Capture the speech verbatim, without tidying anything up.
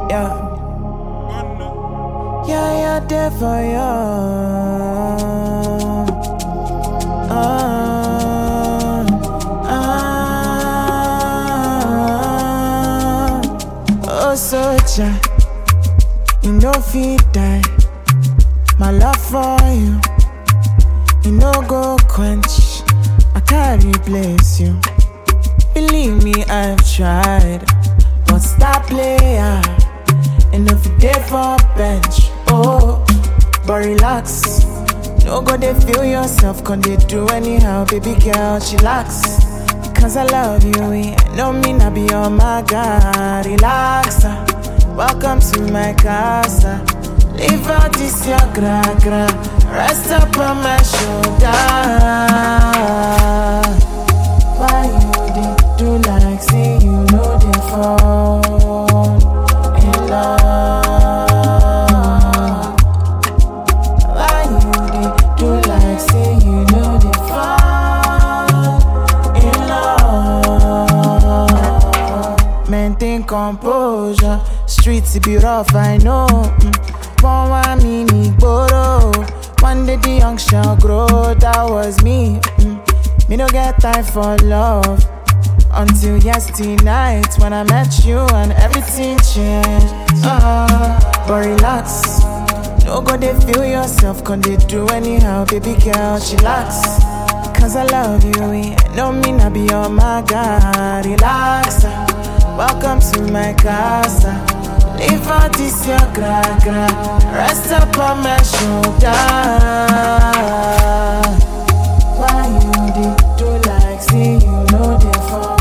Yeah. Yeah, yeah, there for you. Uh, uh, oh, soldier, you know fit die. My love for you, you know go quench. I can't replace you. Believe me, I've tried, but stop player. Enough day for bench. Oh, but relax. No go they feel yourself, can they do anyhow, baby girl, chillax. Cause I love you, yeah. No mean I be on my God. Relax, uh. Welcome to my casa. Leave out this your gra gra. Rest up on my shoulder. Why you dey do like say you know they fall in love? Why you dey do like say you know they fall in love? Maintain composure. Streets be rough, I know. Mm. One one mini boro. One day the young shall grow. That was me. Mm. Me no get time for love until yesterday night when I met you and everything changed. Uh, but relax. No go they feel yourself, can they do anyhow, baby girl, chillax. Cause I love you, yeah. No mean I be on my God. Relax, uh. Welcome to my casa. Leave out this your gra gra. Rest up on my shoulder. Why you dey do like say you know they fall?